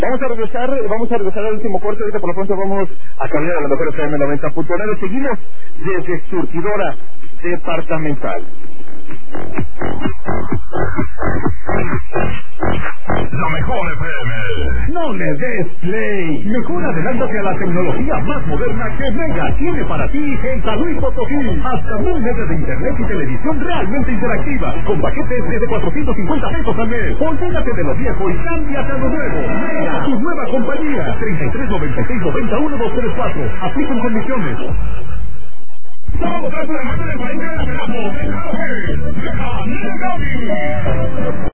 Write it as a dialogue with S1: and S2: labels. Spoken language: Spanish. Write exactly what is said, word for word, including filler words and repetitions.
S1: Vamos a regresar, vamos a regresar al último corte. Ahorita por lo pronto vamos a cambiar a la mejor F M noventa punto nueve. Seguimos desde Surtidora Departamental.
S2: La mejor F M.
S3: No le des play. Mejor adelántate a la tecnología más moderna que Mega tiene para ti en San Luis Potosí. Hasta mil megas de internet y televisión realmente interactiva. Con paquetes desde cuatrocientos cincuenta pesos al mes. Olvídate de lo viejo y cámbiate a lo nuevo. Mega, tu nueva compañía. treinta y tres noventa y seis noventa y uno dos tres cuatro. Aplican condiciones.
S2: Todos los de la